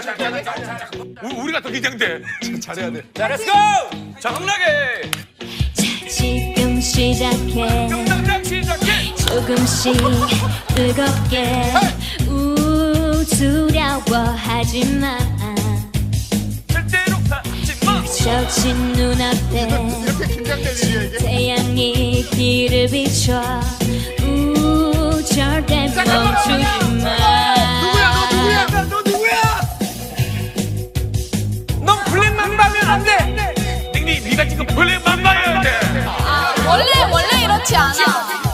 우리가 더 긴장돼. 잘해야 돼. 자, 렛츠고! 자, 흥나게. 지금 시작해 당장 시작해. 조금씩 뜨겁게 두려워하지마 절대로 하지 마. 젖힌 눈앞에 이렇게 긴장될 일이야 이게. 태양이 길을 비춰 절대 멈추지마 넌 블랙만 봐면 안 돼. 닉니, 네가 지금 블랙만 봐야 돼. 원래 이렇지 않아.